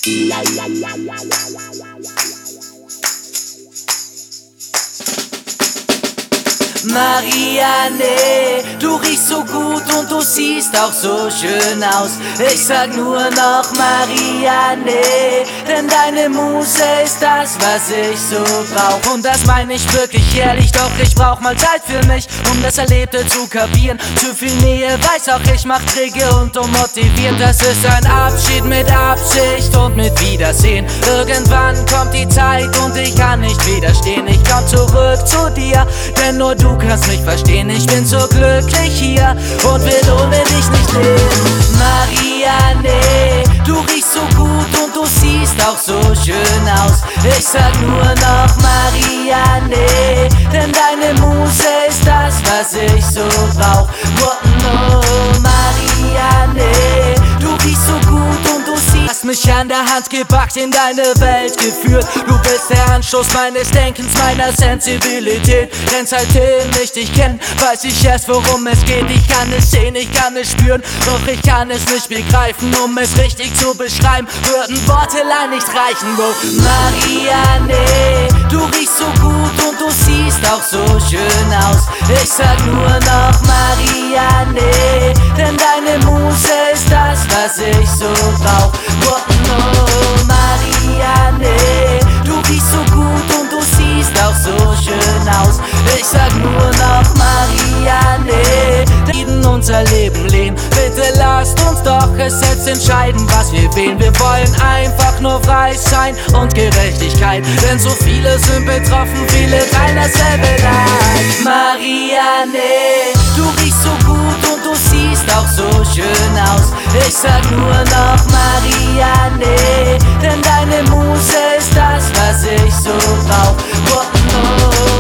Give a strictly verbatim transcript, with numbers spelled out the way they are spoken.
Marianne, du riechst so gut und du siehst auch so schön aus. Ich sag nur noch Marianne, denn deine Muse ist das, was ich so brauch. Und das meine ich wirklich ehrlich, doch ich brauch mal Zeit für mich, um das Erlebte zu kapieren. Zu viel Nähe weiß auch ich, macht träge und unmotiviert. Das ist ein Abschied mit Absicht und mit Wiedersehen. Irgendwann kommt die Zeit und ich kann nicht widerstehen. Ich komm zurück zu dir, denn nur du kannst mich verstehen. Ich bin so glücklich hier und will ohne dich nicht leben. Marianne, du riechst so gut und du siehst auch so schön aus. Ich sag nur noch Marianne, denn deine Muse ist das, was ich so brauch. Oh, oh, Marianne, du riechst so gut und du siehst. Hast mich an der Hand gepackt, in deine Welt geführt. Du bist der Anstoß meines Denkens, meiner Sensibilität. Denn seitdem ich dich kenn, weiß ich erst, worum es geht. Ich kann es sehen, ich kann es spüren, doch ich kann es nicht begreifen. Um es richtig zu beschreiben, würden Worte allein nicht reichen. Oh, Marianne, du riechst so gut und du siehst auch so schön aus. Ich sag nur noch Marianne, denn deine Muse ist das, was ich so brauch. Oh, oh, Marianne, du riechst so gut und du siehst auch so schön aus. Ich sag nur noch Marianne, denn unser Leben lehnen. Bitte lasst uns doch es jetzt entscheiden, was wir wählen. Wir wollen einfach nur frei sein und Gerechtigkeit, denn so viele sind betroffen, viele teilen dasselbe Leid. Marianne, du riechst so gut und du siehst auch so schön aus. Ich sag nur noch Marianne, denn deine Muse ist das, was ich so brauch. Oh, oh.